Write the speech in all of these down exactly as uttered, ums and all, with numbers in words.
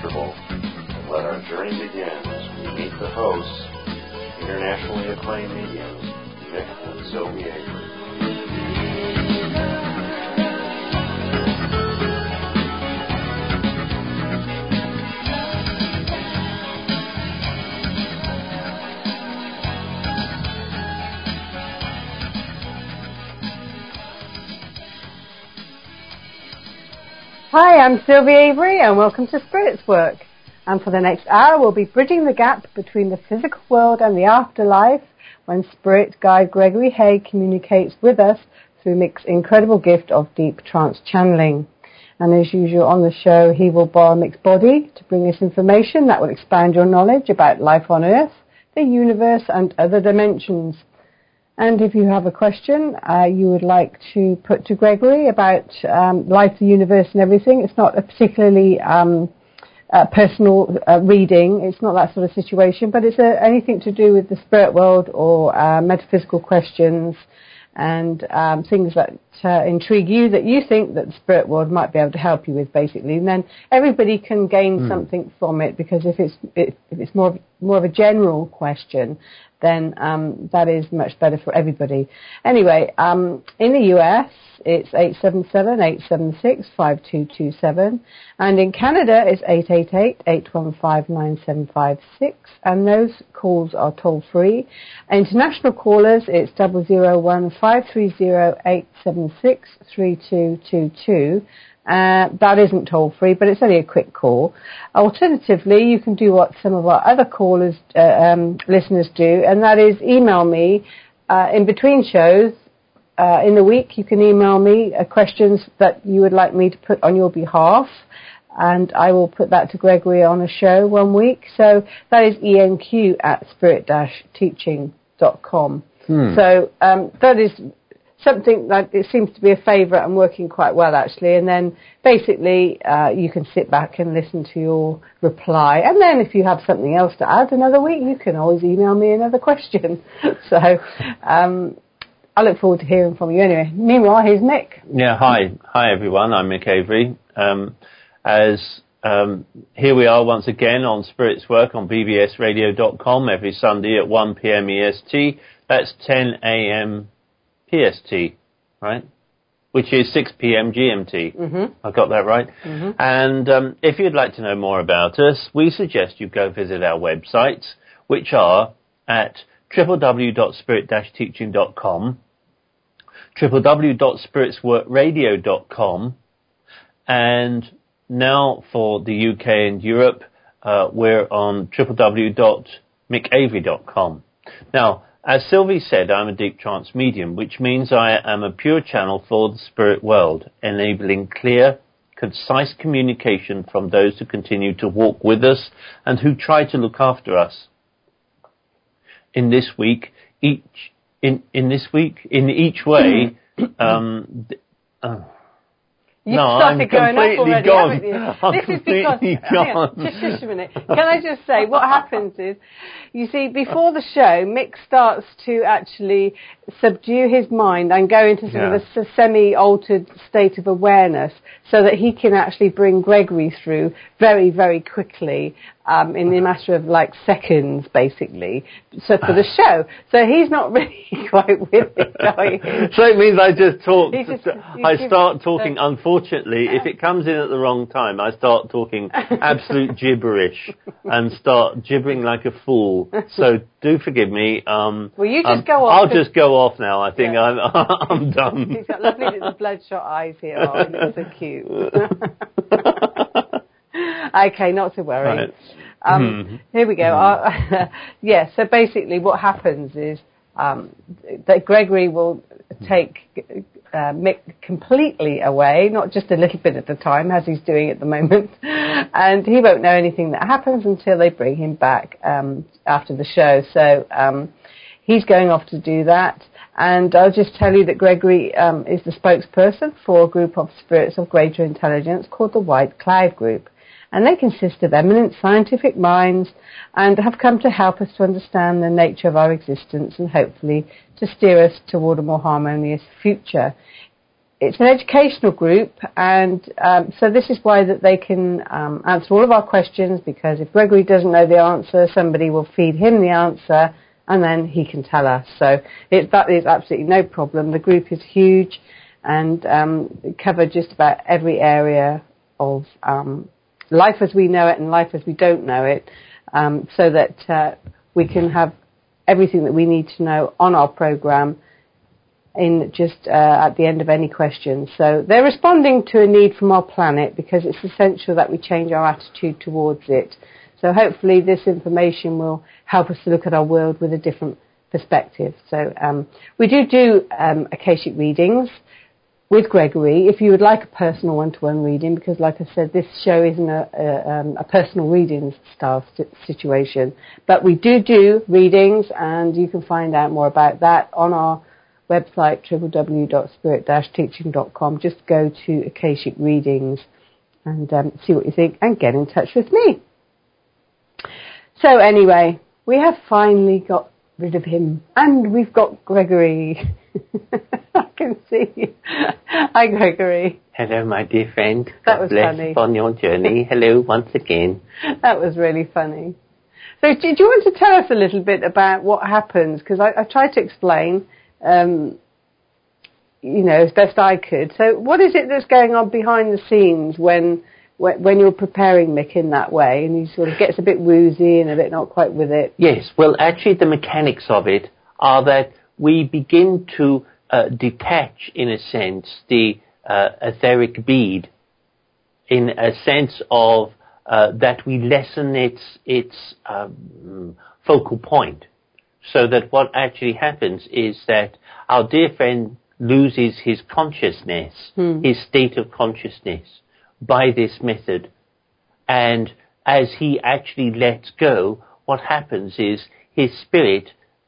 comfortable and let our journey begin as we meet the hosts, internationally acclaimed mediums, Mick and Sylvie Avery. Hi, I'm Sylvie Avery and welcome to Spirits Work. And for the next hour we'll be bridging the gap between the physical world and the afterlife when Spirit Guide Gregory Hay communicates with us through Mick's incredible gift of deep trance channeling. And as usual on the show, he will borrow Mick's body to bring us information that will expand your knowledge about life on Earth, the universe and other dimensions. And if you have a question uh, you would like to put to Gregory about um, life, the universe and everything, it's not a particularly um, uh, personal uh, reading, it's not that sort of situation, but it's uh, anything to do with the spirit world or uh, metaphysical questions and um, things that uh, intrigue you that you think that the spirit world might be able to help you with, basically. And then everybody can gain mm. something from it, because if it's if it's more more of a general question, then um, that is much better for everybody. Anyway, um, in the U S, it's eight seven seven, eight seven six, five two two seven. And in Canada, it's eight eight eight, eight one five, nine seven five six. And those calls are toll-free. International callers, it's zero zero one, five three zero, eight seven six, three two two two. Uh, that isn't toll-free, but it's only a quick call. Alternatively, you can do what some of our other callers, uh, um, listeners do, and that is email me uh, in between shows. Uh, in the week, you can email me uh, questions that you would like me to put on your behalf, and I will put that to Gregory on a show one week. So that is E N Q at spirit dash teaching dot com. Hmm. So um, that is something that it seems to be a favourite and working quite well, actually. And then basically uh, you can sit back and listen to your reply. And then if you have something else to add another week, you can always email me another question. So um, I look forward to hearing from you anyway. Meanwhile, here's Mick. Yeah, hi. Hi, everyone. I'm Mick Avery. Um, as um, here we are once again on Spirits Work on b b s radio dot com every Sunday at one p.m. E S T. That's ten a.m. P S T, right? Which is six p.m. G M T. Mm-hmm. I got that right? Mm-hmm. And um, if you'd like to know more about us, we suggest you go visit our websites, which are at w w w dot spirit dash teaching dot com, w w w dot spirits work radio dot com, and now for the U K and Europe, uh, we're on w w w dot mick avery dot com. Now, as Sylvie said, I'm a deep trance medium, which means I am a pure channel for the spirit world, enabling clear, concise communication from those who continue to walk with us and who try to look after us. In this week, each in in this week in each way, um, th- oh. You no, started I'm going completely up already, gone. haven't you? I'm this is because, hang on, just, just a minute. Can I just say, what happens is, you see, before the show, Mick starts to actually subdue his mind and go into sort yeah. of a, a semi-altered state of awareness so that he can actually bring Gregory through very, very quickly um, in the matter of like seconds, basically, so for the show. So he's not really quite with it going. So it means I just talk, just, I start talking, uh, unfortunately, if it comes in at the wrong time, I start talking absolute gibberish and start gibbering like a fool. So do forgive me. Um, well, you just um, go off. I'll just go off now. I think yeah. I'm, I'm done. He's got lovely little bloodshot eyes here. Oh, he looks so cute. Okay, not to worry. Right. Um, mm-hmm. Here we go. Mm-hmm. Uh, yeah, so basically what happens is um, that Gregory will take uh, Mick completely away, not just a little bit at a time, as he's doing at the moment, and he won't know anything that happens until they bring him back um, after the show. So um, he's going off to do that. And I'll just tell you that Gregory um, is the spokesperson for a group of spirits of greater intelligence called the White Cloud Group. And they consist of eminent scientific minds and have come to help us to understand the nature of our existence and hopefully to steer us toward a more harmonious future. it's an educational group, and um, so this is why that they can um, answer all of our questions, because if Gregory doesn't know the answer, somebody will feed him the answer, and then he can tell us. So it, that is absolutely no problem. The group is huge and um, cover just about every area of um, life as we know it and life as we don't know it, um, so that uh, we can have everything that we need to know on our program in just uh, at the end of any question. So they're responding to a need from our planet, because it's essential that we change our attitude towards it. So hopefully this information will help us to look at our world with a different perspective. So um, we do do um, Akashic readings with Gregory, if you would like a personal one-to-one reading, because like I said, this show isn't a, a, um, a personal readings style situation. But we do do readings, and you can find out more about that on our website, w w w dot spirit dash teaching dot com. Just go to Akashic Readings and um, see what you think, and get in touch with me. So anyway, we have finally got rid of him, and we've got Gregory. I can see you. Hi, Gregory. Hello, my dear friend. That God was bless funny. on your journey. Hello once again. That was really funny. So do, do you want to tell us a little bit about what happens? Because I, I tried to explain, um, you know, as best I could. So what is it that's going on behind the scenes when when you're preparing Mick in that way, and he sort of gets a bit woozy and a bit not quite with it? Yes, well, actually the mechanics of it are that we begin to uh, detach, in a sense, the uh, etheric bead, in a sense of uh, that we lessen its, its um, focal point, so that what actually happens is that our dear friend loses his consciousness, hmm. his state of consciousness, by this method. And as he actually lets go, what happens is his spirit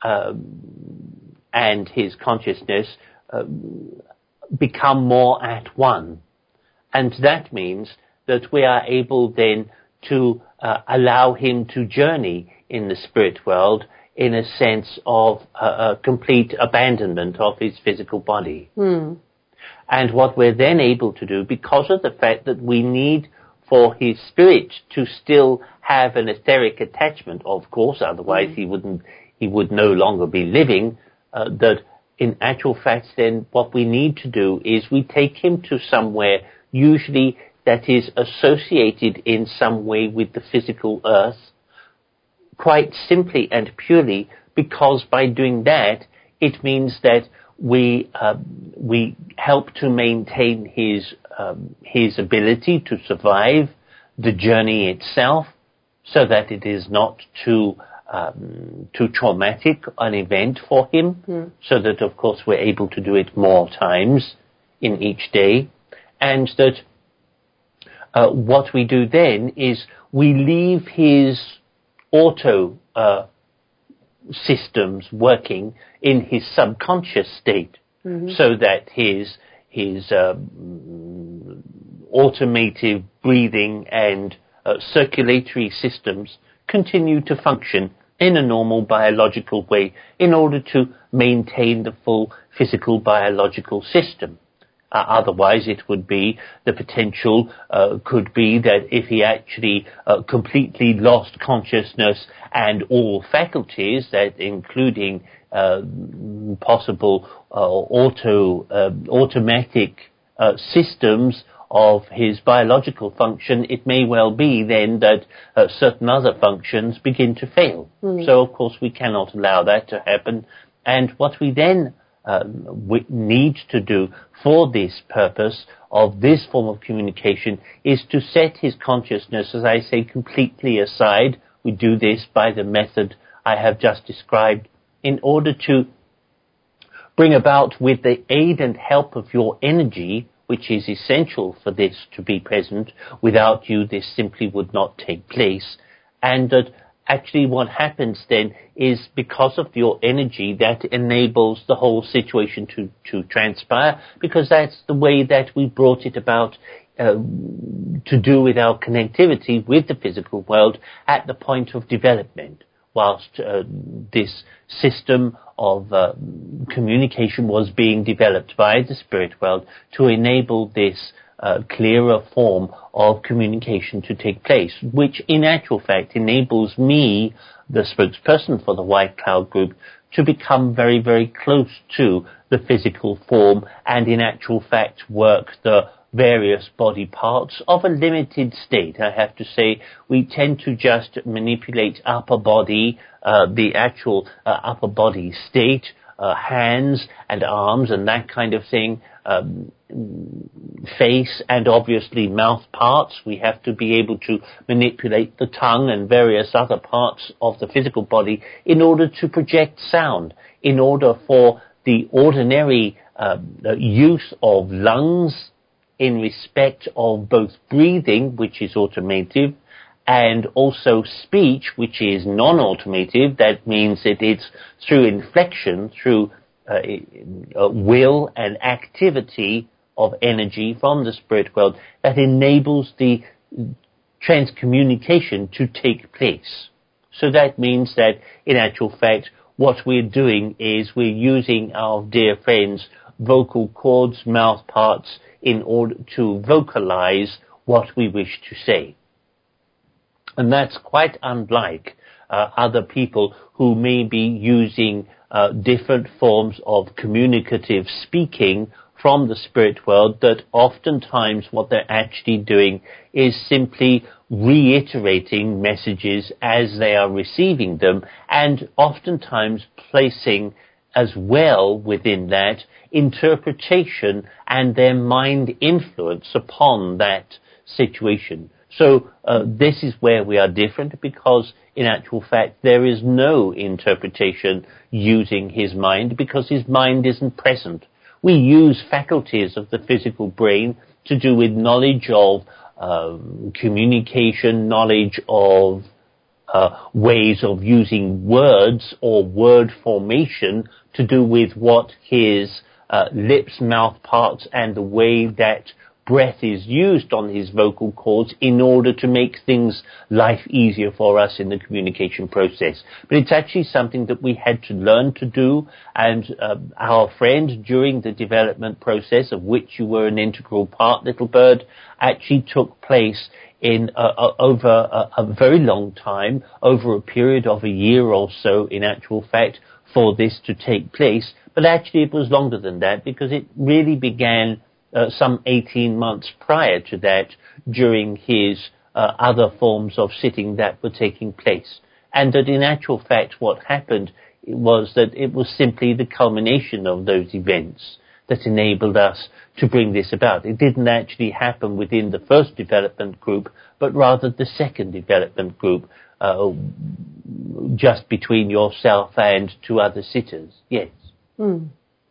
um, and his consciousness um, become more at one. And that means that we are able then to uh, allow him to journey in the spirit world in a sense of uh, a complete abandonment of his physical body. Hmm. And what we're then able to do, because of the fact that we need for his spirit to still have an etheric attachment, of course, otherwise mm. he wouldn't, he would no longer be living, uh, that in actual fact then what we need to do is we take him to somewhere usually that is associated in some way with the physical earth, quite simply and purely because by doing that, it means that we uh, we help to maintain his um, his ability to survive the journey itself, so that it is not too um, too traumatic an event for him. Mm. So that of course we're able to do it more times in each day, and that uh, what we do then is we leave his auto uh, systems working in his subconscious state, mm-hmm. so that his his um, automated breathing and uh, circulatory systems continue to function in a normal biological way in order to maintain the full physical biological system. Uh, otherwise, it would be the potential uh, could be that if he actually uh, completely lost consciousness and all faculties, that including uh, possible uh, auto uh, automatic uh, systems of his biological function, it may well be then that uh, certain other functions begin to fail. Mm. So, of course, we cannot allow that to happen. And what we then Uh, we need to do for this purpose of this form of communication is to set his consciousness, as I say, completely aside. We do this by the method I have just described in order to bring about, with the aid and help of your energy, which is essential for this to be present. Without you, this simply would not take place. And that actually what happens then is, because of your energy, that enables the whole situation to, to transpire, because that's the way that we brought it about uh, to do with our connectivity with the physical world at the point of development. whilst uh, this system of uh, communication was being developed by the spirit world to enable this uh, clearer form of communication to take place, which in actual fact enables me, the spokesperson for the White Cloud Group, to become very, very close to the physical form and in actual fact work the various body parts of a limited state. I have to say, we tend to just manipulate upper body, uh, the actual uh, upper body state, uh, hands and arms and that kind of thing, um, face and obviously mouth parts. We have to be able to manipulate the tongue and various other parts of the physical body in order to project sound, in order for the ordinary uh, use of lungs in respect of both breathing, which is automative, and also speech, which is non-automative. That means that it's through inflection, through uh, uh, will and activity of energy from the spirit world that enables the transcommunication to take place. So that means that, in actual fact, what we're doing is we're using our dear friends' vocal cords, mouth parts, in order to vocalize what we wish to say. And that's quite unlike uh, other people who may be using uh, different forms of communicative speaking from the spirit world, that oftentimes what they're actually doing is simply reiterating messages as they are receiving them, and oftentimes placing as well within that interpretation and their mind influence upon that situation. So uh, this is where we are different, because in actual fact there is no interpretation using his mind, because his mind isn't present. We use faculties of the physical brain to do with knowledge of uh, communication, knowledge of Uh, ways of using words or word formation to do with what his uh, lips, mouth parts, and the way that breath is used on his vocal cords in order to make things life easier for us in the communication process. But it's actually something that we had to learn to do, and uh, our friend, during the development process, of which you were an integral part, Little Bird, actually took place in uh, uh, over a, a very long time, over a period of a year or so, in actual fact, for this to take place. But actually it was longer than that, because it really began uh, some eighteen months prior to that, during his uh, other forms of sitting that were taking place. And that in actual fact what happened was that it was simply the culmination of those events that enabled us to bring this about. It didn't actually happen within the first development group, but rather the second development group, uh, just between yourself and two other sitters. Yes. Mm.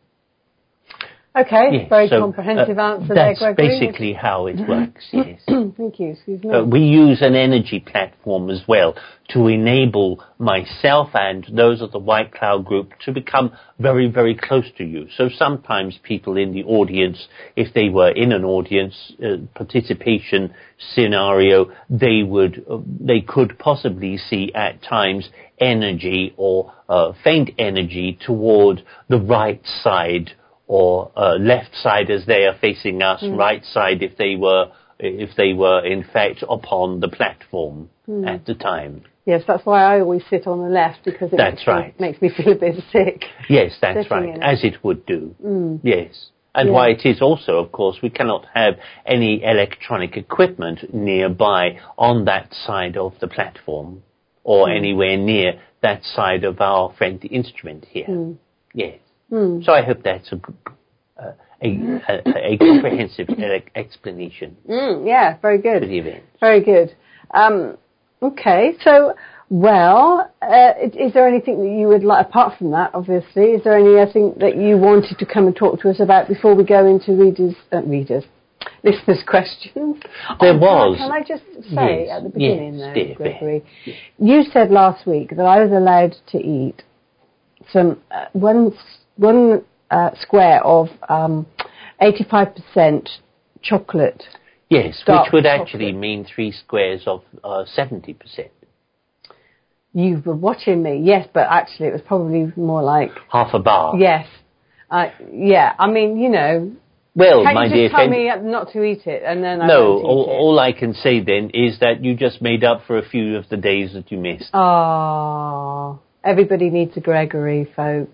Okay, yes. very so, comprehensive uh, answer that's there, Gregory. That's basically how it works, yes. Thank you, excuse me. Uh, we use an energy platform as well to enable myself and those of the White Cloud Group to become very, very close to you. So sometimes people in the audience, if they were in an audience uh, participation scenario, they would, uh, they could possibly see at times energy or uh, faint energy toward the right side, or uh, left side as they are facing us, mm. right side if they were if they were in fact upon the platform mm. at the time. Yes, that's why I always sit on the left, because it that's makes, right. me, makes me feel a bit sick. Yes, that's right, as it would do. Mm. Yes. And yeah. why it is also, of course, we cannot have any electronic equipment nearby on that side of the platform, or mm. anywhere near that side of our friendly instrument here. Mm. Yes. Mm. So I hope that's a, uh, a, a, a comprehensive explanation. Mm, yeah, very good. For the event. Very good. Um, okay, so, well, uh, is there anything that you would like, apart from that, obviously, is there anything that you wanted to come and talk to us about before we go into readers, uh, readers, listeners' questions? There oh, was. Can I just say yes, at the beginning, yes, though, dear, Gregory, yes. You said last week that I was allowed to eat some uh, one one uh, square of um, eighty-five percent chocolate. Yes, which would chocolate. actually mean three squares of uh, seventy percent. you were watching me. Yes, but actually it was probably more like... Half a bar. Yes. Uh, yeah, I mean, you know... Well, Can my you dear just tell friend, me not to eat it, and then I no, won't eat all, it? all I can say then is that you just made up for a few of the days that you missed. Oh, everybody needs a Gregory, folks.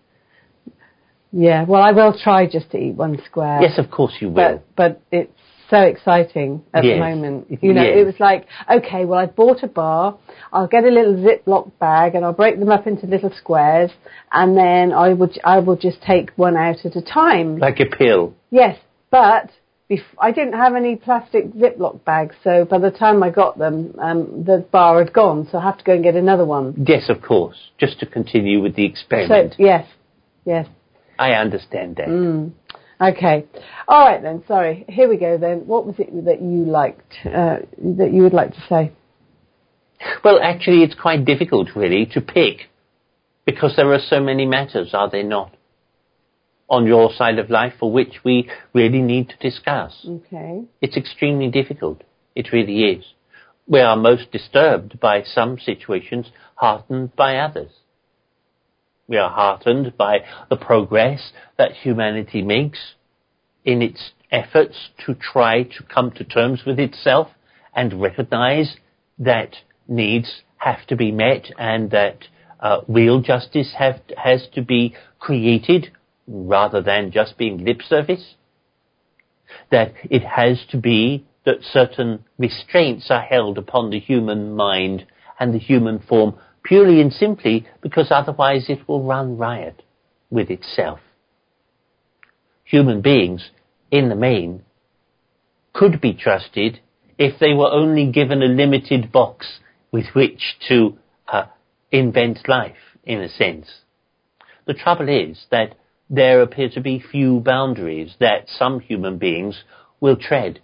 Yeah, well, I will try just to eat one square. Yes, of course you will. But, but it's so exciting at yes. the moment. You know, yes. it was like, okay, well, I've bought a bar, I'll get a little Ziploc bag, and I'll break them up into little squares, and then I would, I will just take one out at a time. Like a pill. Yes. But bef- I didn't have any plastic Ziploc bags, so by the time I got them, um, the bar had gone, so I have to go and get another one. Yes, of course, just to continue with the experiment. So, yes, yes. I understand that. Mm. Okay. All right then, sorry. Here we go then. What was it that you liked, uh, that you would like to say? Well, actually, it's quite difficult, really, to pick, because there are so many matters, are there not, on your side of life for which we really need to discuss. Okay. It's extremely difficult. It really is. We are most disturbed by some situations, heartened by others. We are heartened by the progress that humanity makes in its efforts to try to come to terms with itself and recognize that needs have to be met and that uh, real justice have, has to be created rather than just being lip service, that it has to be that certain restraints are held upon the human mind and the human form purely and simply because otherwise it will run riot with itself. Human beings, in the main, could be trusted if they were only given a limited box with which to uh, invent life, in a sense. The trouble is that there appear to be few boundaries that some human beings will tread.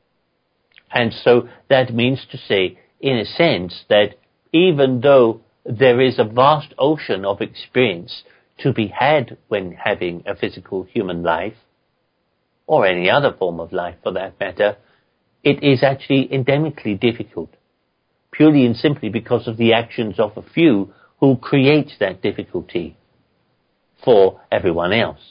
And so that means to say, in a sense, that even though there is a vast ocean of experience to be had when having a physical human life, or any other form of life for that matter, it is actually endemically difficult, purely and simply because of the actions of a few who create that difficulty for everyone else.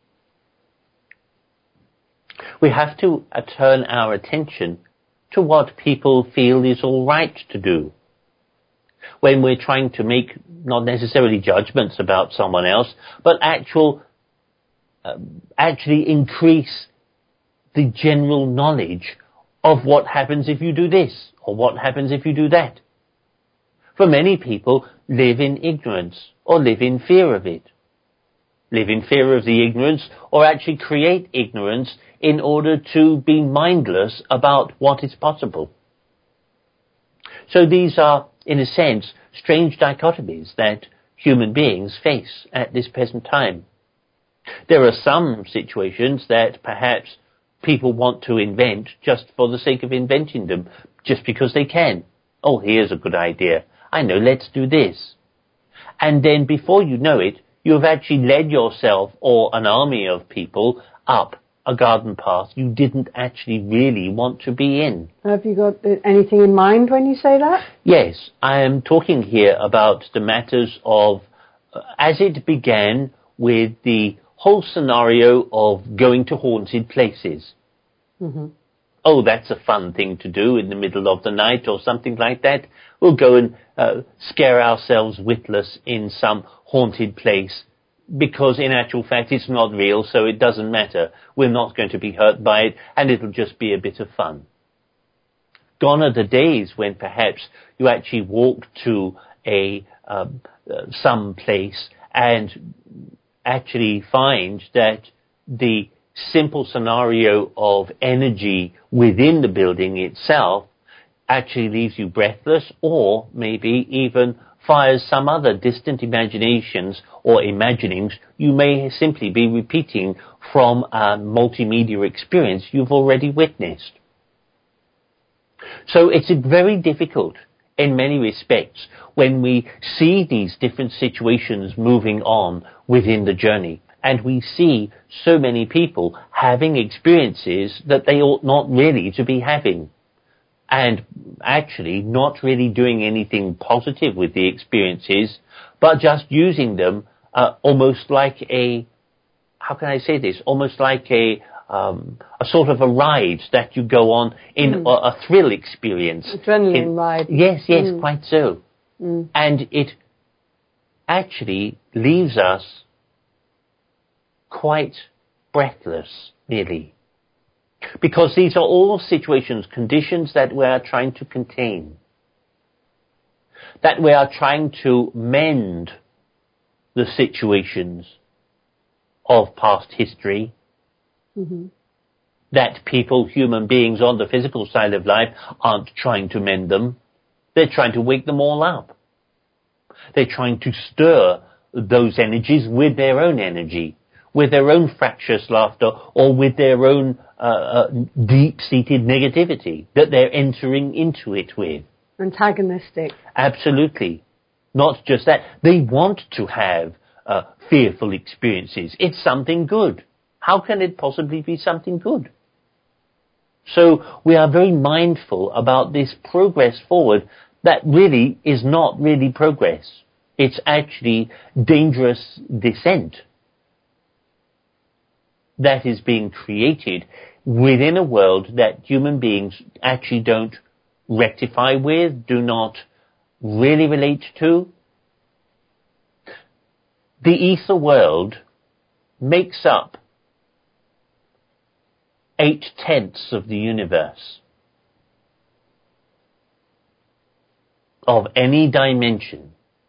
We have to uh, turn our attention to what people feel is all right to do. When we're trying to make not necessarily judgments about someone else, but actual, uh, actually increase the general knowledge of what happens if you do this, or what happens if you do that. For many people, live in ignorance, or live in fear of it. Live in fear of the ignorance, or actually create ignorance in order to be mindless about what is possible. So these are, in a sense, strange dichotomies that human beings face at this present time. There are some situations that perhaps people want to invent just for the sake of inventing them, just because they can. Oh, here's a good idea. I know, let's do this. And then before you know it, you have actually led yourself or an army of people up a garden path you didn't actually really want to be in. Have you got anything in mind when you say that? Yes, I am talking here about the matters of, uh, as it began with the whole scenario of going to haunted places. Mm-hmm. Oh, that's a fun thing to do in the middle of the night or something like that. We'll go and uh, scare ourselves witless in some haunted place because in actual fact it's not real, so it doesn't matter. We're not going to be hurt by it, and it'll just be a bit of fun. Gone are the days when perhaps you actually walk to a uh, uh, some place and actually find that the simple scenario of energy within the building itself actually leaves you breathless, or maybe even fires some other distant imaginations or imaginings you may simply be repeating from a multimedia experience you've already witnessed. So it's very difficult in many respects when we see these different situations moving on within the journey, and we see so many people having experiences that they ought not really to be having. and actually not really doing anything positive with the experiences, but just using them uh, almost like a, how can I say this, almost like a um, a sort of a ride that you go on in mm. a, a thrill experience. Adrenaline in, ride. Yes, yes, mm. quite so. Mm. And it actually leaves us quite breathless, really. Because these are all situations, conditions that we are trying to contain, that we are trying to mend the situations of past history, mm-hmm. that people, human beings on the physical side of life aren't trying to mend them. They're trying to wake them all up. They're trying to stir those energies with their own energy, with their own fractious laughter, or with their own uh, uh, deep-seated negativity that they're entering into it with. Antagonistic. Absolutely. Not just that. They want to have uh, fearful experiences. It's something good. How can it possibly be something good? So we are very mindful about this progress forward that really is not really progress. It's actually dangerous descent that is being created within a world that human beings actually don't rectify with, do not really relate to. The ether world makes up eight-tenths of the universe, of any dimension,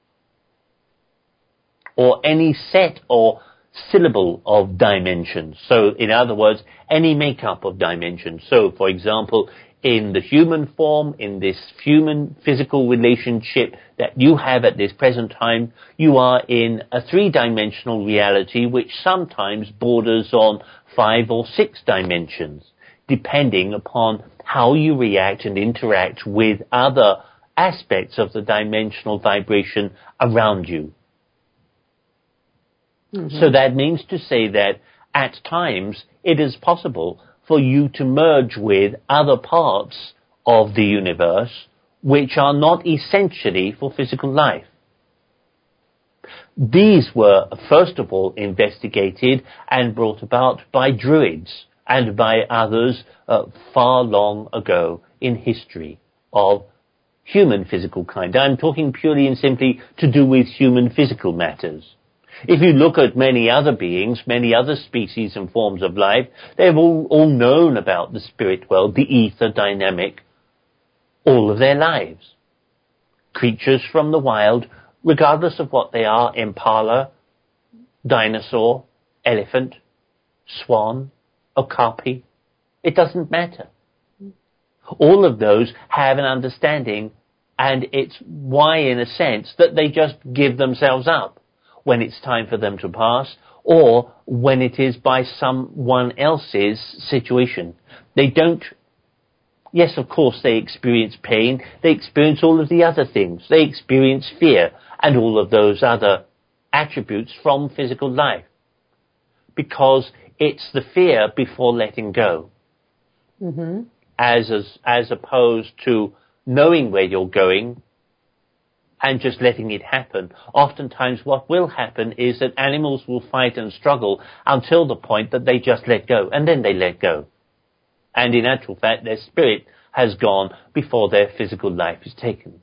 or any set or syllable of dimensions. So, in other words, any makeup of dimensions. So, for example, in the human form, in this human physical relationship that you have at this present time, you are in a three-dimensional reality which sometimes borders on five or six dimensions, depending upon how you react and interact with other aspects of the dimensional vibration around you. Mm-hmm. So that means to say that at times it is possible for you to merge with other parts of the universe which are not essentially for physical life. These were, first of all, investigated and brought about by Druids and by others uh, far long ago in history of human physical kind. I'm talking purely and simply to do with human physical matters. If you look at many other beings, many other species and forms of life, they've all, all known about the spirit world, the ether dynamic, all of their lives. Creatures from the wild, regardless of what they are, impala, dinosaur, elephant, swan, okapi, it doesn't matter. All of those have an understanding, and it's why, in a sense, that they just give themselves up when it's time for them to pass, or when it is by someone else's situation. They don't, yes, of course, they experience pain, they experience all of the other things, they experience fear, and all of those other attributes from physical life. Because it's the fear before letting go. Mm-hmm. As, as, as opposed to knowing where you're going, and just letting it happen. Oftentimes what will happen is that animals will fight and struggle until the point that they just let go, and then they let go. And in actual fact, their spirit has gone before their physical life is taken.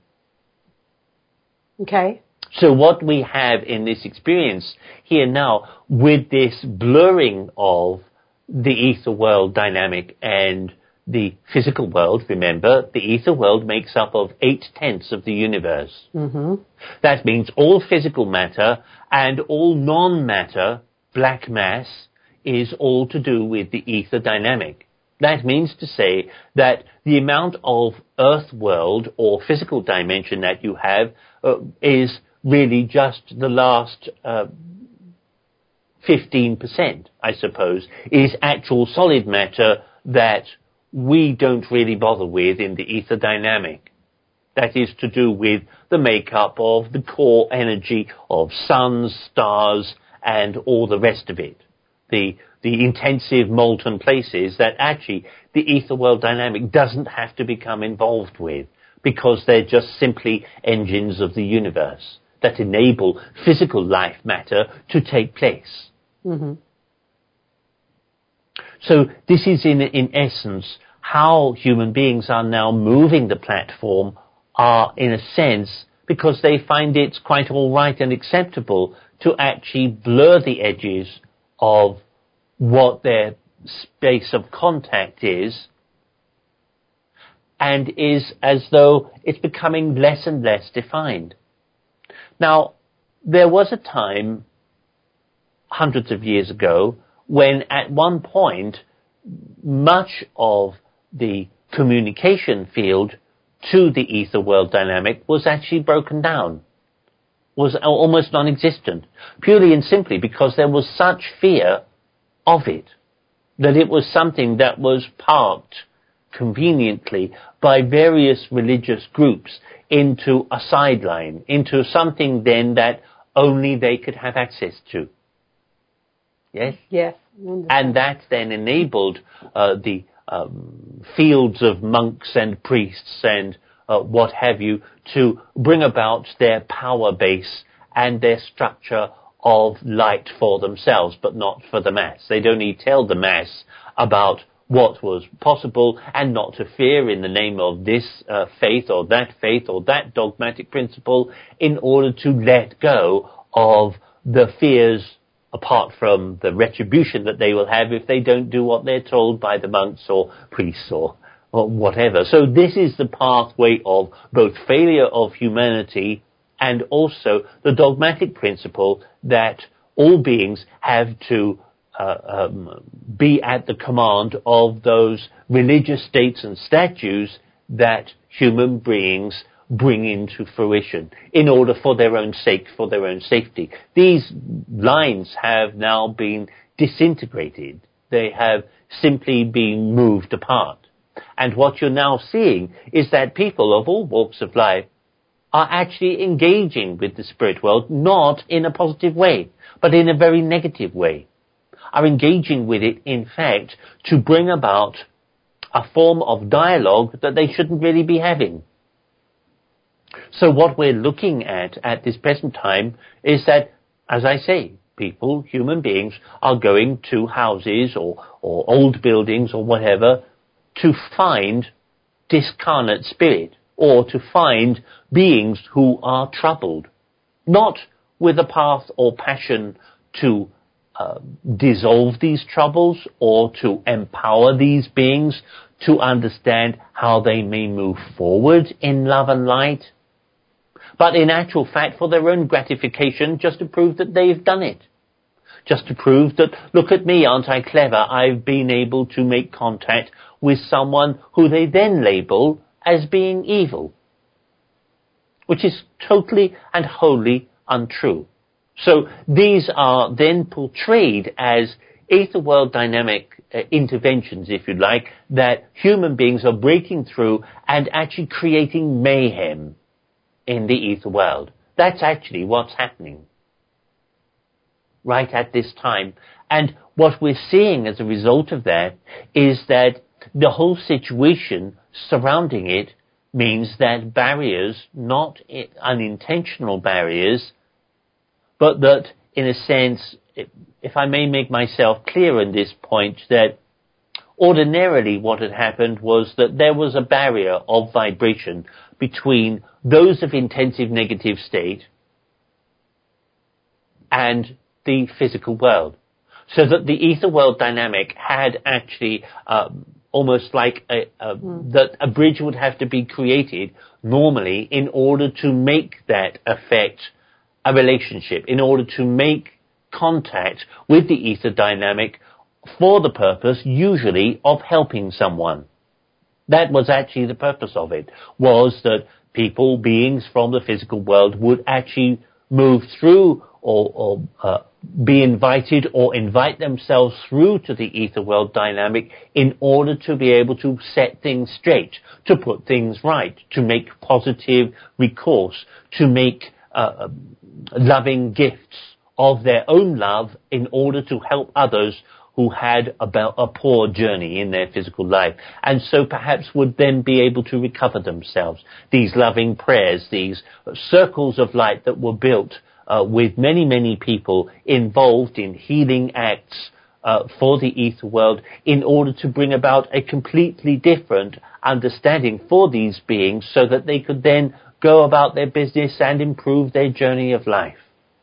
Okay. So what we have in this experience here now, with this blurring of the ether world dynamic and the physical world, remember, the ether world makes up of eight-tenths of the universe. Mm-hmm. That means all physical matter and all non-matter, black mass, is all to do with the ether dynamic. That means to say that the amount of earth world or physical dimension that you have uh, is really just the last uh, fifteen percent, I suppose, is actual solid matter that we don't really bother with in the ether dynamic. That is to do with the makeup of the core energy of suns, stars, and all the rest of it. The the intensive molten places that actually the ether world dynamic doesn't have to become involved with, because they're just simply engines of the universe that enable physical life matter to take place. Mm-hmm. So this is in, in essence how human beings are now moving the platform, are in a sense because they find it's quite all right and acceptable to actually blur the edges of what their space of contact is, and is as though it's becoming less and less defined. Now, there was a time, hundreds of years ago, when at one point, much of the communication field to the ether world dynamic was actually broken down, was almost non-existent, purely and simply because there was such fear of it, that it was something that was parked conveniently by various religious groups into a sideline, into something then that only they could have access to. Yes? Yes. And that then enabled uh, the um, fields of monks and priests and uh, what have you to bring about their power base and their structure of light for themselves, but not for the mass. They'd only tell the mass about what was possible and not to fear in the name of this uh, faith or that faith or that dogmatic principle, in order to let go of the fears apart from the retribution that they will have if they don't do what they're told by the monks or priests or, or whatever. So this is the pathway of both failure of humanity and also the dogmatic principle that all beings have to uh, um, be at the command of those religious states and statues that human beings bring into fruition in order for their own sake, for their own safety. These lines have now been disintegrated. They have simply been moved apart. And what you're now seeing is that people of all walks of life are actually engaging with the spirit world, not in a positive way, but in a very negative way, are engaging with it, in fact, to bring about a form of dialogue that they shouldn't really be having. So what we're looking at at this present time is that, as I say, people, human beings, are going to houses or, or old buildings or whatever to find discarnate spirit, or to find beings who are troubled, not with a path or passion to uh, dissolve these troubles or to empower these beings to understand how they may move forward in love and light, but in actual fact for their own gratification, just to prove that they've done it. Just to prove that, look at me, aren't I clever? I've been able to make contact with someone who they then label as being evil, which is totally and wholly untrue. So these are then portrayed as ether world dynamic uh, interventions, if you like, that human beings are breaking through and actually creating mayhem in the ether world. That's actually what's happening right at this time. And what we're seeing as a result of that is that the whole situation surrounding it means that barriers, not unintentional barriers, but that, in a sense, if I may make myself clear in this point, that ordinarily what had happened was that there was a barrier of vibration between those of intensive negative state and the physical world. So that the ether world dynamic had actually um, almost like a, a, mm. that a bridge would have to be created normally in order to make that affect a relationship, in order to make contact with the ether dynamic for the purpose, usually, of helping someone. That was actually the purpose of it, was that people, beings from the physical world, would actually move through or, or uh, be invited or invite themselves through to the ether world dynamic in order to be able to set things straight, to put things right, to make positive recourse, to make uh, loving gifts of their own love in order to help others who had about a poor journey in their physical life, and so perhaps would then be able to recover themselves. These loving prayers, these circles of light that were built uh, with many, many people involved in healing acts uh, for the ether world in order to bring about a completely different understanding for these beings so that they could then go about their business and improve their journey of life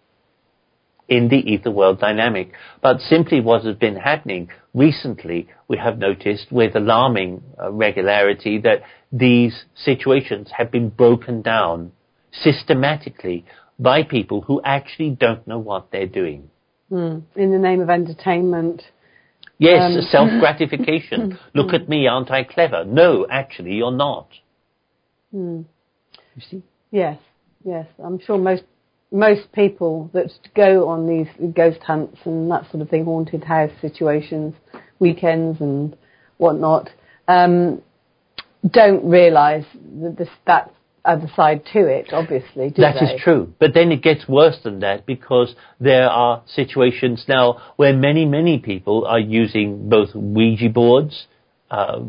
in the ether world dynamic. But simply what has been happening recently, we have noticed with alarming uh, regularity that these situations have been broken down systematically by people who actually don't know what they're doing. Mm. In the name of entertainment. Yes, um, self-gratification. Look at me, aren't I clever? No, actually, you're not. Mm. You see? Yes, yes. I'm sure most most people that go on these ghost hunts and that sort of thing, haunted house situations, weekends and whatnot, um, don't realise that this, that other side to it, obviously, do That they? is true. But then it gets worse than that, because there are situations now where many, many people are using both Ouija boards, uh,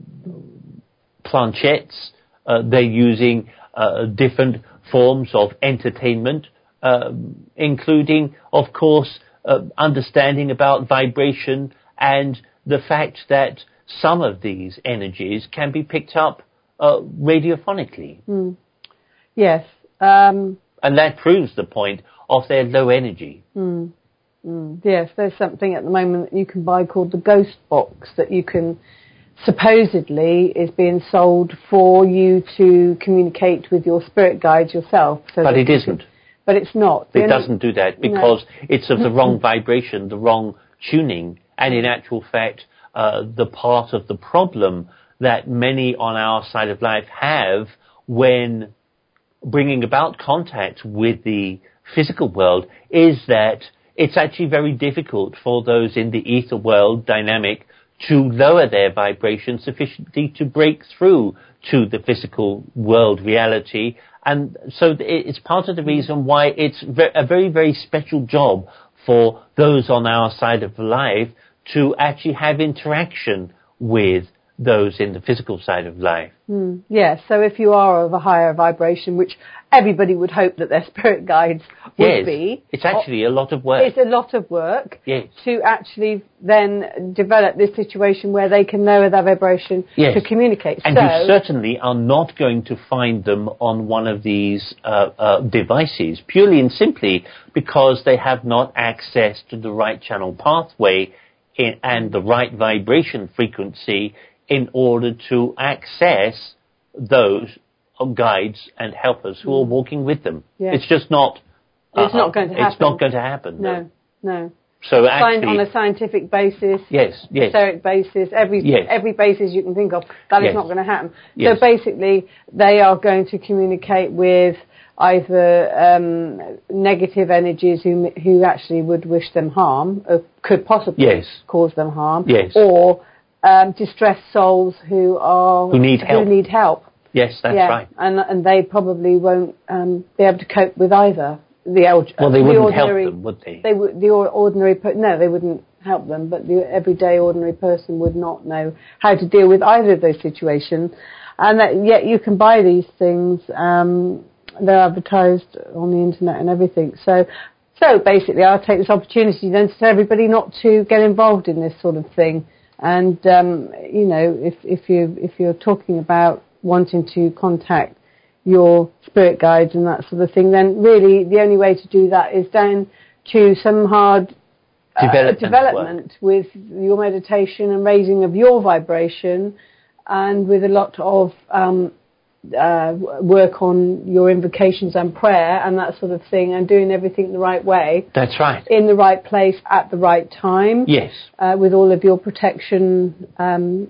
planchettes, uh, they're using uh, different forms of entertainment, uh, including, of course, uh, understanding about vibration and the fact that some of these energies can be picked up uh, radiophonically. Mm. Yes. Um, and that proves the point of their low energy. Mm. Mm. Yes, there's something at the moment that you can buy called the Ghost Box that you can supposedly is being sold for you to communicate with your spirit guides yourself. So but it you isn't. Can, but it's not. It only, doesn't do that because no. it's of the wrong vibration, the wrong tuning, and in actual fact, uh, the part of the problem that many on our side of life have when bringing about contact with the physical world is that it's actually very difficult for those in the ether world dynamic to lower their vibration sufficiently to break through to the physical world reality. And so it's part of the reason why it's a very, very special job for those on our side of life to actually have interaction with those in the physical side of life. Mm, yes, so if you are of a higher vibration, which everybody would hope that their spirit guides would yes, be. It's actually a lot of work. It's a lot of work yes. to actually then develop this situation where they can lower their vibration yes. to communicate. And so, you certainly are not going to find them on one of these uh, uh, devices, purely and simply because they have not access to the right channel pathway in, and the right vibration frequency in order to access those guides and helpers who are walking with them. Yes. It's just not... Uh, it's not going to happen. It's not going to happen. No, no. no. So actually... on a scientific basis, yes, yes. etheric basis, every yes. every basis you can think of, that yes. is not going to happen. Yes. So basically, they are going to communicate with either um, negative energies who who actually would wish them harm, or could possibly yes. cause them harm, yes. or um, distressed souls who are who need help. Who need help. Yes, that's yeah. right. And and they probably won't um, be able to cope with either. The el- well, they the wouldn't ordinary, help them, would they? They would. The ordinary per- no, they wouldn't help them. But the everyday ordinary person would not know how to deal with either of those situations. And that, yet you can buy these things. Um, they're advertised on the internet and everything. So, so basically, I'll take this opportunity then to tell everybody not to get involved in this sort of thing. And um, you know, if if you if you're talking about wanting to contact your spirit guides and that sort of thing, then really the only way to do that is down to some hard uh, development, development with your meditation and raising of your vibration, and with a lot of um, uh, work on your invocations and prayer and that sort of thing, and doing everything the right way. That's right. In the right place at the right time. Yes. Uh, with all of your protection um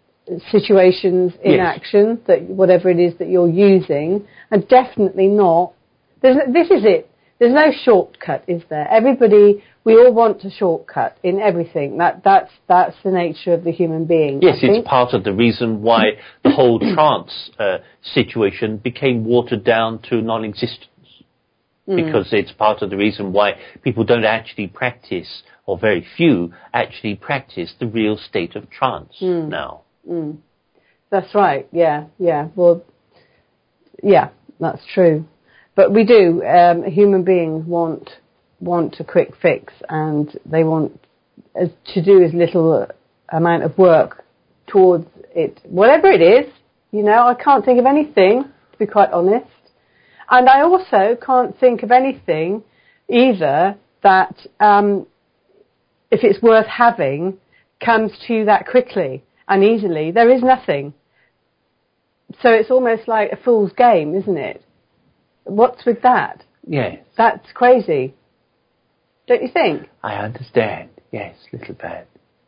situations in yes. action, that whatever it is that you're using, and definitely not. There's, this is it. There's no shortcut, is there? Everybody, we all want a shortcut in everything. That that's that's the nature of the human being. Yes, I it's think. part of the reason why the whole trance uh, situation became watered down to non-existence. mm. because it's part of the reason why people don't actually practice, or very few actually practice, the real state of trance mm. now. Mm. That's right, yeah, yeah. Well, yeah, that's true. But we do, um, human beings want want a quick fix, and they want as, to do as little amount of work towards it, whatever it is. You know, I can't think of anything, to be quite honest. And I also can't think of anything either that, um, if it's worth having, comes to you that quickly and easily. There is nothing. So it's almost like a fool's game, isn't it? What's with that? Yes. That's crazy. Don't you think? I understand. Yes, little bad.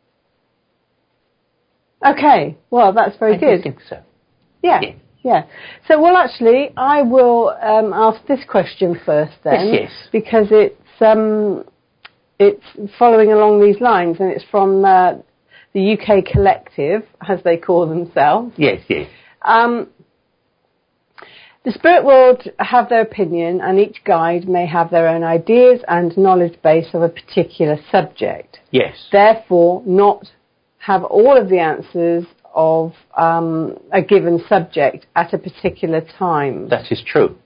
Okay. Well, that's very I good. I think so. Yeah. Yes. Yeah. So, well, actually, I will um, ask this question first then. Yes, yes. Because it's, um, it's following along these lines, and it's from uh, the U K Collective, as they call themselves. Yes, yes. Um, the spirit world have their opinion, and each guide may have their own ideas and knowledge base of a particular subject. Yes. Therefore, not have all of the answers of um, a given subject at a particular time. That is true.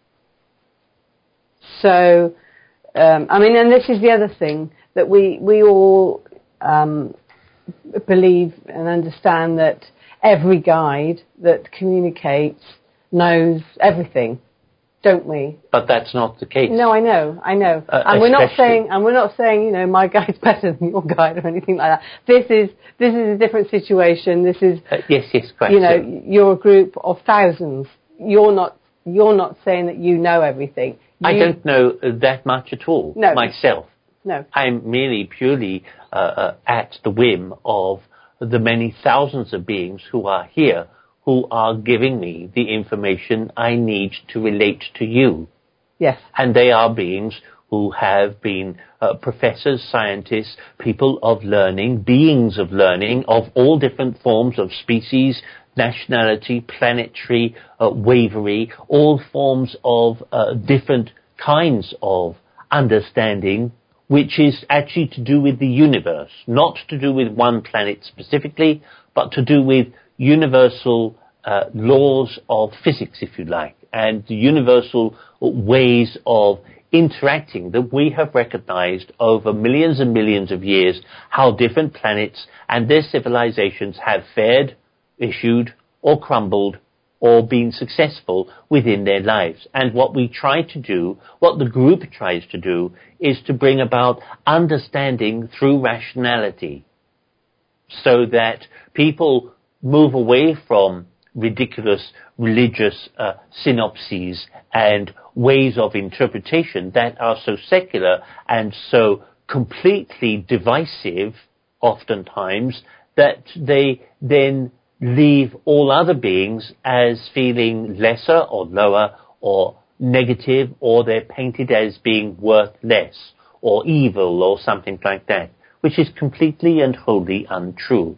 So, um, I mean, and this is the other thing, that we, we all um, believe and understand that every guide that communicates knows everything, don't we? But that's not the case. No, I know, I know. Uh, and we're not especially- saying, and we're not saying, you know, my guide's better than your guide or anything like that. This is this is a different situation. This is, uh, yes, yes, quite you know, so. you're a group of thousands. You're not you're not saying that you know everything. You, I don't know uh, that much at all No. myself. No. I'm merely purely uh, uh, at the whim of the many thousands of beings who are here, who are giving me the information I need to relate to you. Yes. And they are beings who have been uh, professors, scientists, people of learning, beings of learning of all different forms of species, nationality, planetary, uh, wavery, all forms of uh, different kinds of understanding, which is actually to do with the universe, not to do with one planet specifically, but to do with universal uh, laws of physics, if you like, and the universal ways of interacting that we have recognized over millions and millions of years, how different planets and their civilizations have fared, issued, or crumbled, or been successful within their lives. And what we try to do, what the group tries to do, is to bring about understanding through rationality, so that people move away from ridiculous religious uh, synopses and ways of interpretation that are so secular and so completely divisive, oftentimes, that they then leave all other beings as feeling lesser or lower or negative, or they're painted as being worth less or evil or something like that, which is completely and wholly untrue.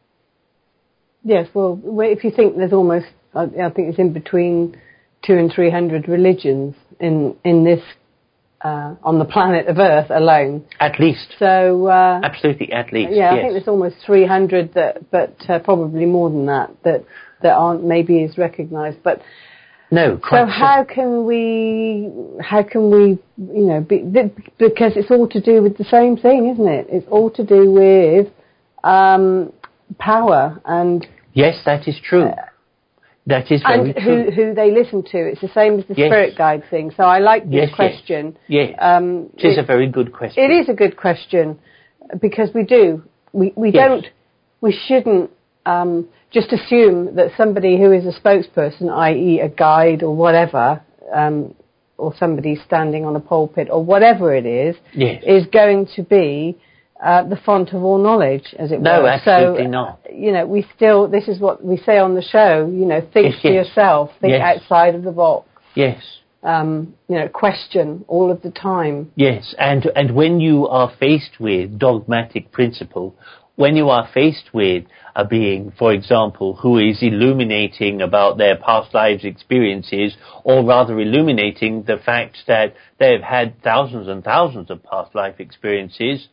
Yes, well, if you think there's almost, I think it's in between two and three hundred religions in in this uh, on the planet of Earth alone. At least. So uh, absolutely, at least. Yeah, yes. I think there's almost three hundred that, but uh, probably more than that that that aren't maybe as recognised. But no. So how can we? How can we? You know, be, because it's all to do with the same thing, isn't it? It's all to do with um, power and. Yes, that is true. Uh, that is very and true. who, who they listen to. It's the same as the yes. spirit guide thing. So I like this yes, question. Yes, yes. Um, it is it, a very good question. It is a good question, because we do. We, we yes. don't, we shouldn't um, just assume that somebody who is a spokesperson, that is a guide or whatever, um, or somebody standing on a pulpit or whatever it is, yes. is going to be Uh, the font of all knowledge, as it no, were. No, absolutely so, not. You know, we still, this is what we say on the show, you know, think yes, for yes. yourself, think yes. outside of the box. Yes. Um, you know, question all of the time. Yes, and, and when you are faced with dogmatic principle, when you are faced with a being, for example, who is illuminating about their past lives experiences, or rather illuminating the fact that they've had thousands and thousands of past life experiences,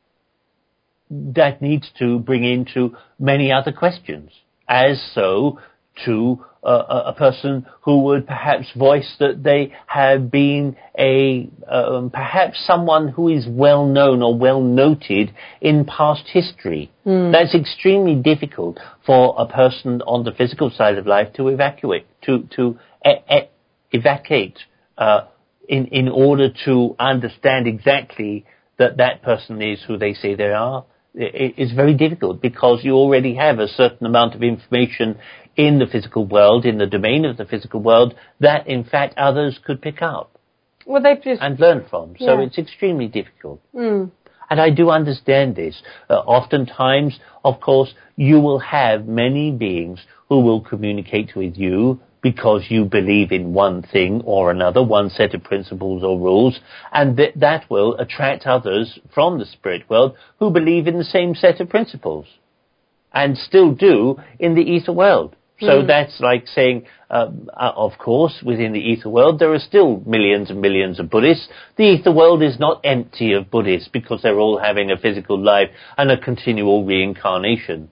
that needs to bring into many other questions, as so to uh, a person who would perhaps voice that they have been a um, perhaps someone who is well known or well noted in past history. Mm. That's extremely difficult for a person on the physical side of life to evacuate, to to e- e- evacuate uh, in in order to understand exactly that that person is who they say they are. It's very difficult because you already have a certain amount of information in the physical world, in the domain of the physical world, that in fact others could pick up well, they've just, and learn from. So yeah. it's extremely difficult. Mm. And I do understand this. Uh, oftentimes, of course, you will have many beings who will communicate with you because you believe in one thing or another, one set of principles or rules, and th- that will attract others from the spirit world who believe in the same set of principles and still do in the ether world. So mm. that's like saying, um, uh, of course, within the ether world, there are still millions and millions of Buddhists. The ether world is not empty of Buddhists because they're all having a physical life and a continual reincarnation.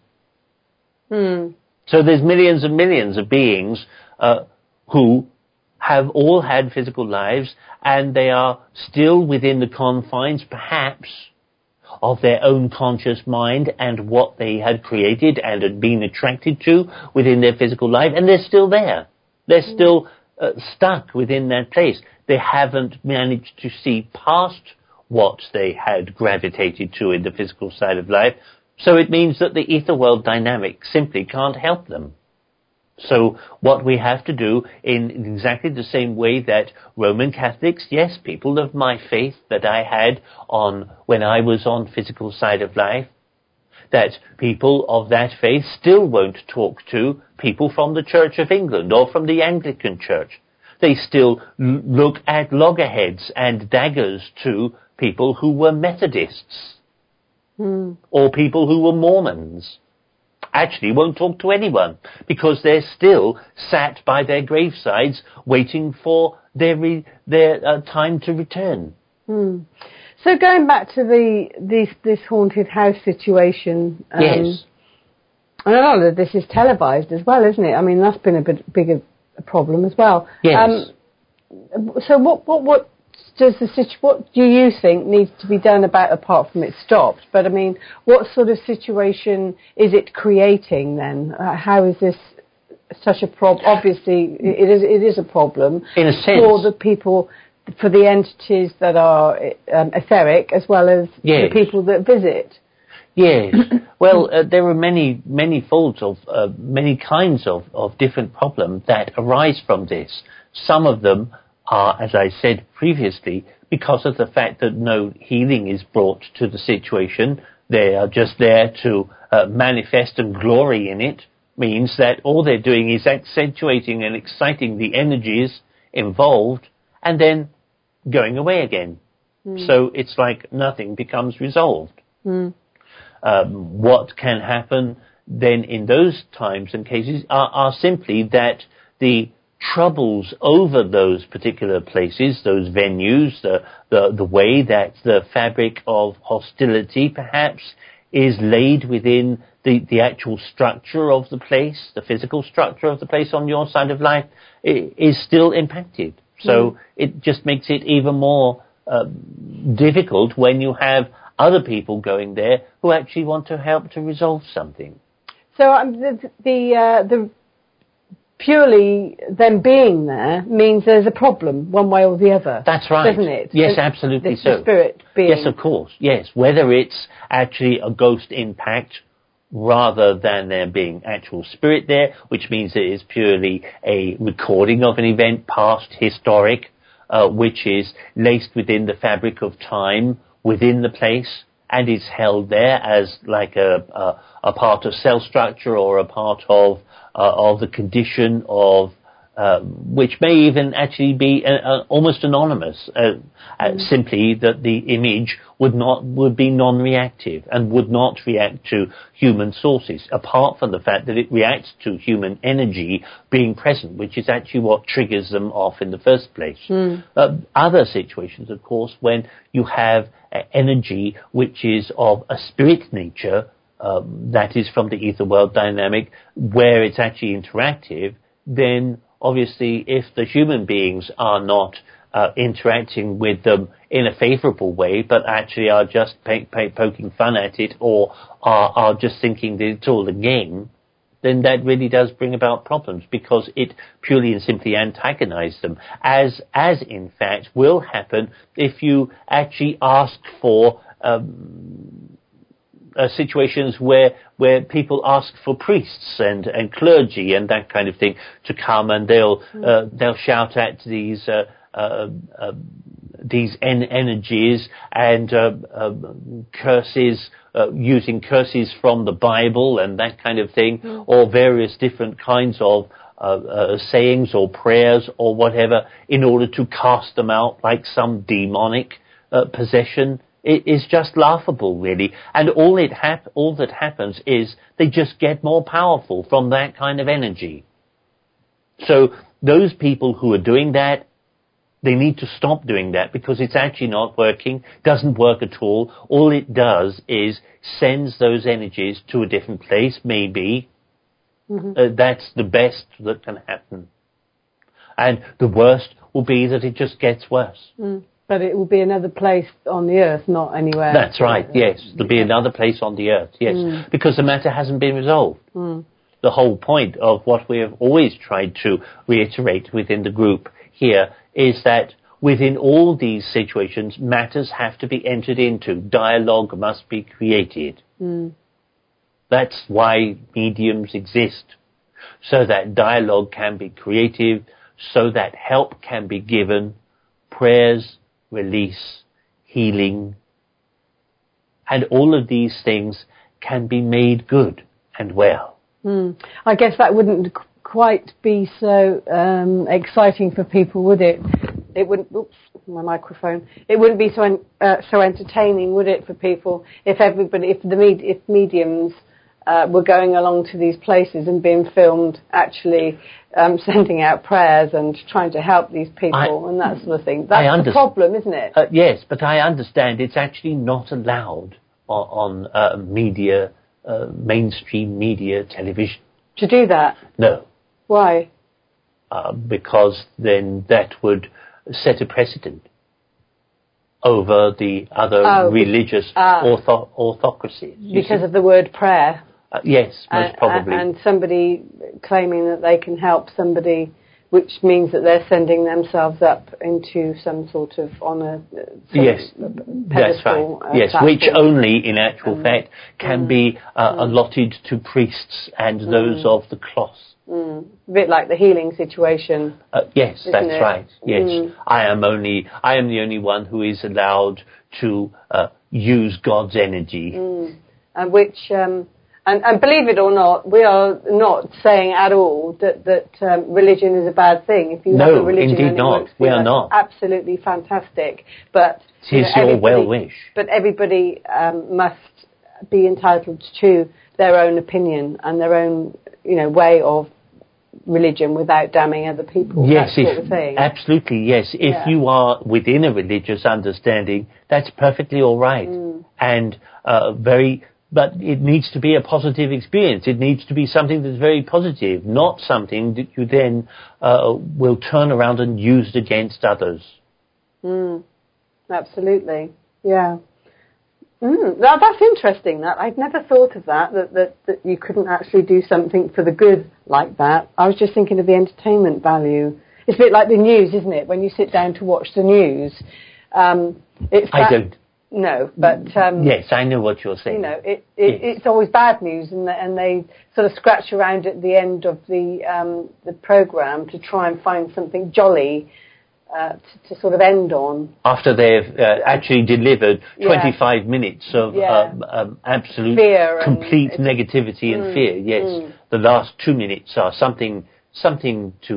Mm. So there's millions and millions of beings uh, who have all had physical lives, and they are still within the confines, perhaps, of their own conscious mind and what they had created and had been attracted to within their physical life, and they're still there. They're mm. still uh, stuck within that place. They haven't managed to see past what they had gravitated to in the physical side of life, so it means that the ether world dynamic simply can't help them. So what we have to do, in exactly the same way that Roman Catholics, yes, people of my faith that I had on when I was on physical side of life, that people of that faith still won't talk to people from the Church of England or from the Anglican Church. They still l- look at loggerheads and daggers to people who were Methodists mm. or people who were Mormons. Actually won't talk to anyone because they're still sat by their gravesides waiting for their re- their uh, time to return. Hmm. So going back to the this this haunted house situation, um, yes, I know that this is televised as well, isn't it? I mean, that's been a bit bigger problem as well. Yes. Um, so what what what does the situ- what do you think needs to be done about, apart from it stopped? But I mean, what sort of situation is it creating then? Uh, how is this such a problem? Obviously, it is it is a problem in a sense for the people, for the entities that are um, etheric, as well as yes. the people that visit. Yes. Well, uh, there are many many folds of uh, many kinds of, of different problems that arise from this. Some of them are, as I said previously, because of the fact that no healing is brought to the situation. They are just there to uh, manifest and glory in it, means that all they're doing is accentuating and exciting the energies involved and then going away again. Mm. So it's like nothing becomes resolved. Mm. Um, what can happen then in those times and cases are, are simply that the troubles over those particular places, those venues, the, the, the way that the fabric of hostility perhaps is laid within the, the actual structure of the place, the physical structure of the place on your side of life, is still impacted. So mm. it just makes it even more uh, difficult when you have other people going there who actually want to help to resolve something. So um, the the, uh, the purely them being there means there's a problem one way or the other. That's right. Doesn't it? Yes, the, absolutely the, so. The spirit being. Yes, of course. Yes. Whether it's actually a ghost impact rather than there being actual spirit there, which means it is purely a recording of an event, past, historic, uh, which is laced within the fabric of time within the place and is held there as like a, a, a part of cell structure or a part of uh, of the condition of uh, which may even actually be uh, uh, almost anonymous, uh, mm. uh, simply that the image would not would be non-reactive and would not react to human sources, apart from the fact that it reacts to human energy being present, which is actually what triggers them off in the first place. Mm. Uh, other situations, of course, when you have uh, energy which is of a spirit nature, um, that is from the ether world dynamic, where it's actually interactive, then obviously if the human beings are not uh, interacting with them in a favorable way, but actually are just pay, pay, poking fun at it, or are, are just thinking that it's all a game, then that really does bring about problems, because it purely and simply antagonizes them, as, as in fact will happen if you actually ask for um, Uh, situations where where people ask for priests and, and clergy and that kind of thing to come, and they'll uh, they'll shout at these uh, uh, uh, these en- energies and uh, uh, curses, uh, using curses from the Bible and that kind of thing, mm. or various different kinds of uh, uh, sayings or prayers or whatever, in order to cast them out like some demonic uh, possession. It is just laughable, really. And all it hap- all that happens is they just get more powerful from that kind of energy. So those people who are doing that, they need to stop doing that, because it's actually not working, doesn't work at all. All it does is sends those energies to a different place, maybe. Mm-hmm. Uh, that's the best that can happen. And the worst will be that it just gets worse. Mm. But it will be another place on the earth, not anywhere. That's right, yes. There'll be another place on the earth, yes. Mm. Because the matter hasn't been resolved. Mm. The whole point of what we have always tried to reiterate within the group here is that within all these situations, matters have to be entered into. Dialogue must be created. Mm. That's why mediums exist. So that dialogue can be creative, so that help can be given, prayers, release, healing, and all of these things can be made good and well. Mm. I guess that wouldn't quite be so um, exciting for people, would it? It wouldn't. Oops, my microphone. It wouldn't be so uh, so entertaining, would it, for people, if everybody, if the med- if mediums uh, were going along to these places and being filmed, actually um, sending out prayers and trying to help these people I, and that sort of thing. That's the problem, isn't it? Uh, yes, but I understand it's actually not allowed on, on uh, media, uh, mainstream media, television. To do that? No. Why? Uh, because then that would set a precedent over the other oh, religious uh, ortho- orthocracies. Because see? Of the word prayer? Uh, yes, most uh, probably. And somebody claiming that they can help somebody, which means that they're sending themselves up into some sort of honour. Yes, that's right. Uh, yes, platform. Which only, in actual um, fact, can mm, be uh, mm. allotted to priests and mm. those of the cloth. Mm. A bit like the healing situation. Uh, yes, that's it? right. Yes, mm. I am only I am the only one who is allowed to uh, use God's energy, mm. and which. Um, And, and believe it or not, we are not saying at all that, that um, religion is a bad thing. If you no, have a religion indeed and it not. works, we are not. Absolutely fantastic. But it is you know, your well wish. But everybody um, must be entitled to their own opinion and their own, you know, way of religion without damning other people. Yes, that's if, what we're saying. Absolutely. Yes, if yeah. you are within a religious understanding, that's perfectly all right, mm. and uh, very. But it needs to be a positive experience. It needs to be something that's very positive, not something that you then uh, will turn around and use against others. Mm, absolutely, yeah. Mm, that, that's interesting. That I'd never thought of that, that, that. That you couldn't actually do something for the good like that. I was just thinking of the entertainment value. It's a bit like the news, isn't it? When you sit down to watch the news, um, it's. I don't. No, but... Um, yes, I know what you're saying. You know, it, it, yes. it's always bad news, and, the, and they sort of scratch around at the end of the um, the programme to try and find something jolly uh, to, to sort of end on. After they've uh, actually delivered twenty-five yeah. minutes of yeah. um, um, absolute, fear complete and negativity mm, and fear, yes. Mm. The last two minutes are something something to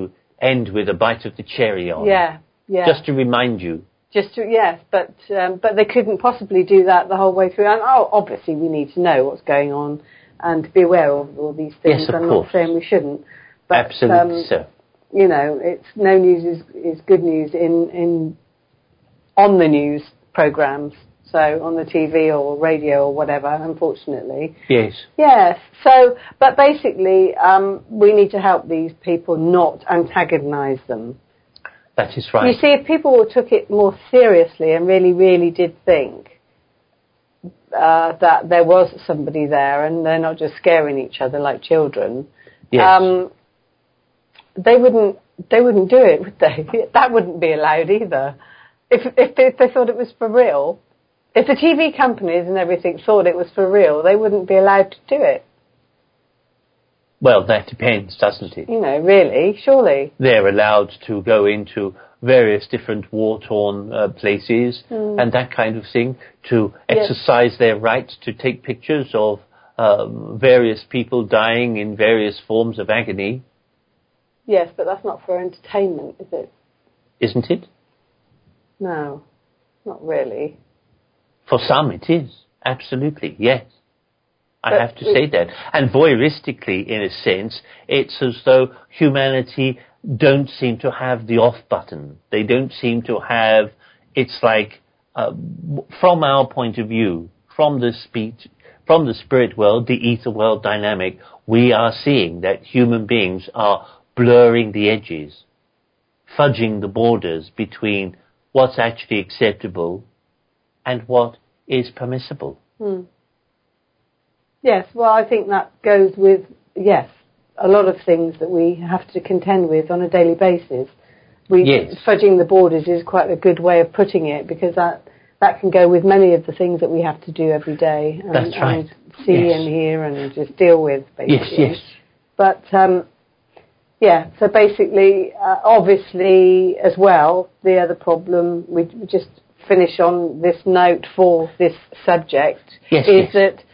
end with a bite of the cherry on. Yeah, yeah. Just to remind you. Just to, yes, but um, but they couldn't possibly do that the whole way through. And oh, obviously we need to know what's going on and to be aware of all these things. Yes, of I'm course. not saying we shouldn't. But, Absolutely um, so. You know, it's no news is, is good news in, in on the news programs. So on the T V or radio or whatever, unfortunately. Yes. Yes. So, but basically, um, we need to help these people, not antagonise them. That is right. You see, if people took it more seriously and really, really did think uh, that there was somebody there and they're not just scaring each other like children, yes. um, they wouldn't. They wouldn't do it, would they? That wouldn't be allowed either. If if they, if they thought it was for real, if the T V companies and everything thought it was for real, they wouldn't be allowed to do it. Well, that depends, doesn't it? You know, really, surely. They're allowed to go into various different war-torn uh, places mm. and that kind of thing, to yes. exercise their right to take pictures of um, various people dying in various forms of agony. Yes, but that's not for entertainment, is it? Isn't it? No, not really. For some it is, absolutely, yes. I But have to say that. And voyeuristically, in a sense, it's as though humanity don't seem to have the off button. They don't seem to have, it's like, uh, from our point of view, from the speech, from the spirit world, the ether world dynamic, we are seeing that human beings are blurring the edges, fudging the borders between what's actually acceptable and what is permissible. Hmm. Yes, well, I think that goes with, yes, a lot of things that we have to contend with on a daily basis. We, yes. Fudging the borders is quite a good way of putting it, because that, that can go with many of the things that we have to do every day. And, That's right. And see yes. and hear and just deal with, basically. Yes, yes. But, um, yeah, so basically, uh, obviously, as well, the other problem, we, we just finish on this note for this subject, yes, is yes. that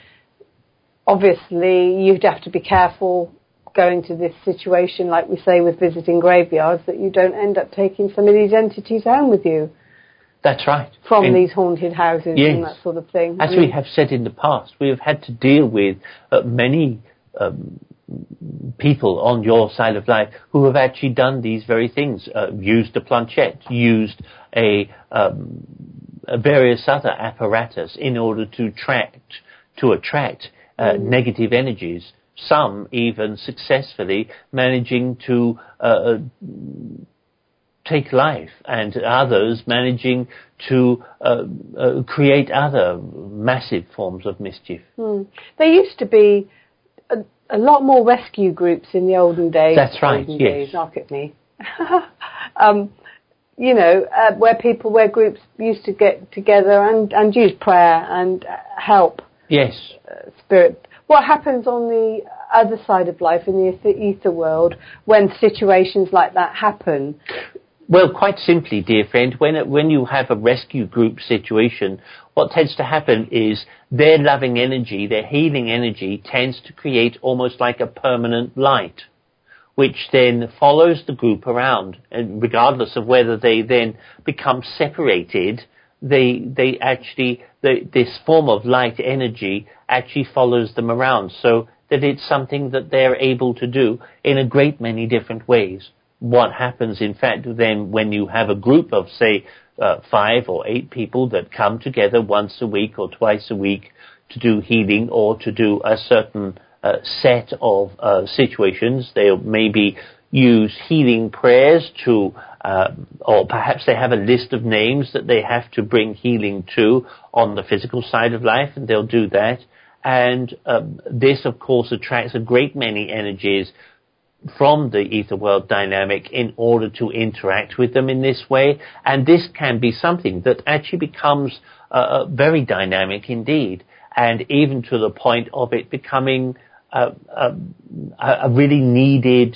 obviously you'd have to be careful going to this situation, like we say with visiting graveyards, that you don't end up taking some of these entities home with you. That's right. From and these haunted houses yes. and that sort of thing. As I mean, we have said in the past, we have had to deal with uh, many um, people on your side of life who have actually done these very things, uh, used a planchette, used a, um, a various other apparatus in order to tract, to attract uh, mm. negative energies. Some even successfully managing to uh, take life, and others managing to uh, uh, create other massive forms of mischief. Mm. There used to be a, a lot more rescue groups in the olden days. That's right, olden yes. Days, knock at me. um, you know, uh, where people, where groups used to get together and, and use prayer and uh, help. Yes. Uh, spirit. What happens on the other side of life, in the ether world, when situations like that happen? Well, quite simply, dear friend, when it, when you have a rescue group situation, what tends to happen is their loving energy, their healing energy, tends to create almost like a permanent light, which then follows the group around, and regardless of whether they then become separated, they they actually, the, this form of light energy actually follows them around, so that it's something that they're able to do in a great many different ways. What happens, in fact, then when you have a group of, say, uh, five or eight people that come together once a week or twice a week to do healing or to do a certain uh, set of uh, situations, they'll maybe use healing prayers to, uh, or perhaps they have a list of names that they have to bring healing to on the physical side of life, and they'll do that. And um, this, of course, attracts a great many energies from the ether world dynamic in order to interact with them in this way. And this can be something that actually becomes uh, very dynamic indeed, and even to the point of it becoming uh, a, a really needed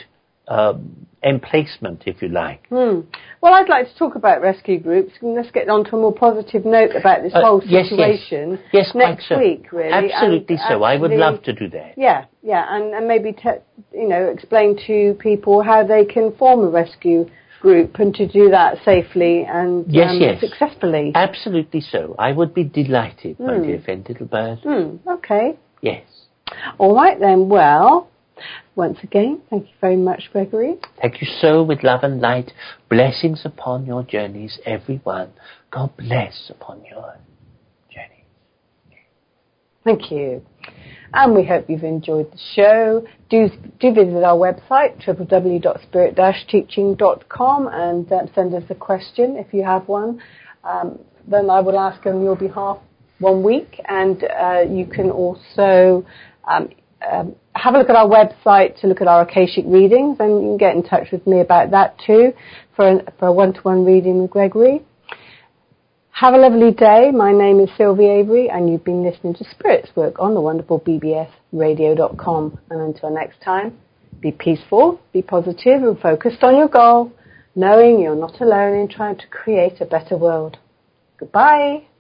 um, emplacement, if you like. Hmm. Well, I'd like to talk about rescue groups. Let's get on to a more positive note about this Uh, whole yes, situation yes. Yes, next quite so. week, really. Absolutely and so. actually, I would love to do that. Yeah, yeah, and, and maybe te- you know explain to people how they can form a rescue group and to do that safely and yes, um, yes. successfully. Absolutely so. I would be delighted, my Mm. dear friend Littlebird. Mm, okay. Yes. All right then. Well, once again, thank you very much, Gregory. Thank you so, with love and light. Blessings upon your journeys, everyone. God bless upon your journeys. Thank you. And we hope you've enjoyed the show. Do do visit our website, w w w dot spirit dash teaching dot com, and uh, send us a question if you have one. Um, then I will ask on your behalf one week, and uh, you can also um, um, have a look at our website to look at our Akashic readings, and you can get in touch with me about that too for, an, for a one-to-one reading with Gregory. Have a lovely day. My name is Sylvie Avery, and you've been listening to Spirits Work on the wonderful b b s radio dot com. And until next time, be peaceful, be positive, and focused on your goal, knowing you're not alone in trying to create a better world. Goodbye.